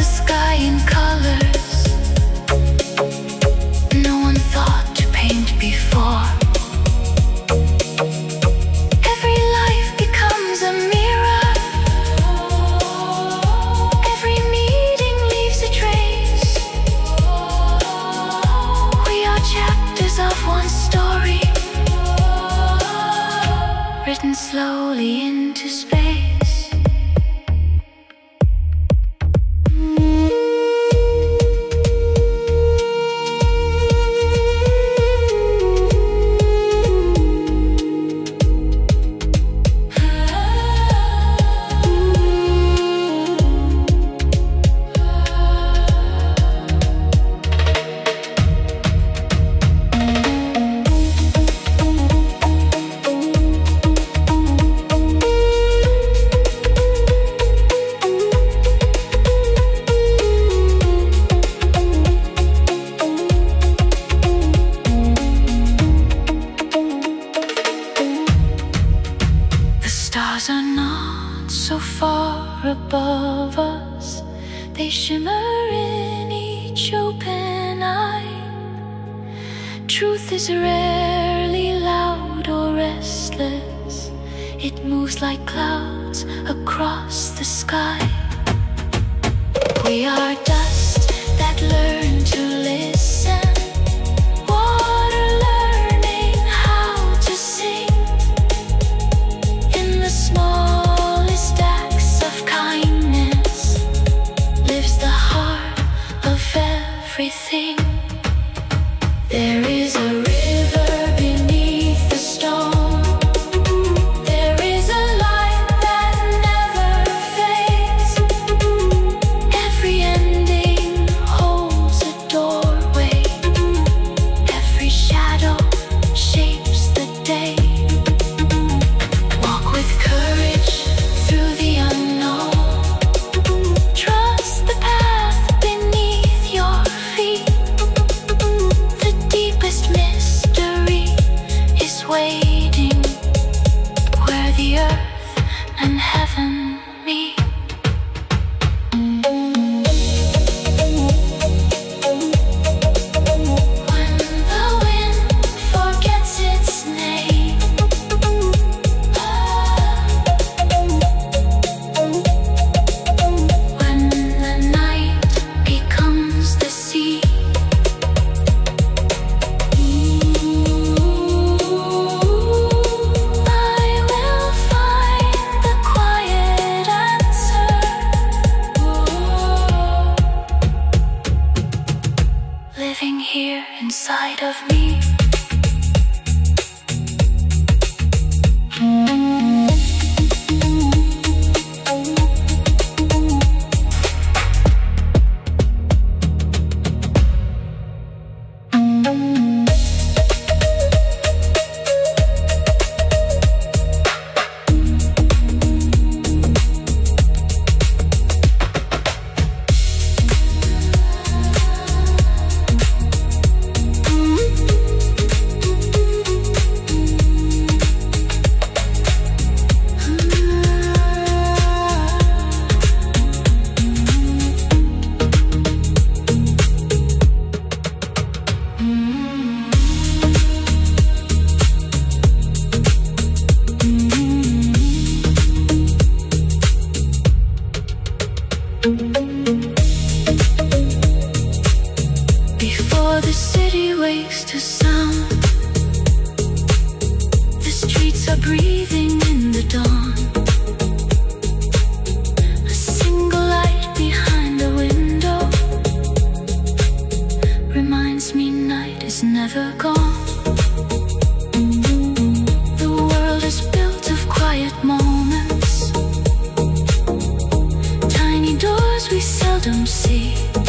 sky in colors no one thought to paint before. Every life becomes a mirror. Every meeting leaves a trace. We are chapters of one story, written slowly into space. Stars are not so far above us. They shimmer in each open eye. Truth is rarely loud or restless. It moves like clouds across the sky. We are dust that learn to listen. Water learning how to sing. In the smallest acts of kindness lives the heart of everything. There is a river beneath the stone. There is a light that never fades. Every ending holds a doorway. Every shadow shapes the day. Walk with courage through the unknown. Trust the path beneath your feet. The deepest mystery is waiting where the earth and heaven meet. When the wind forgets its name, when the night becomes the sea, I will find the quiet answer. Living here inside of me. Before the city wakes to sound, the streets are breathing in the dawn. A single light behind the window reminds me night is never gone. The world is built of quiet moments, tiny doors we seldom see.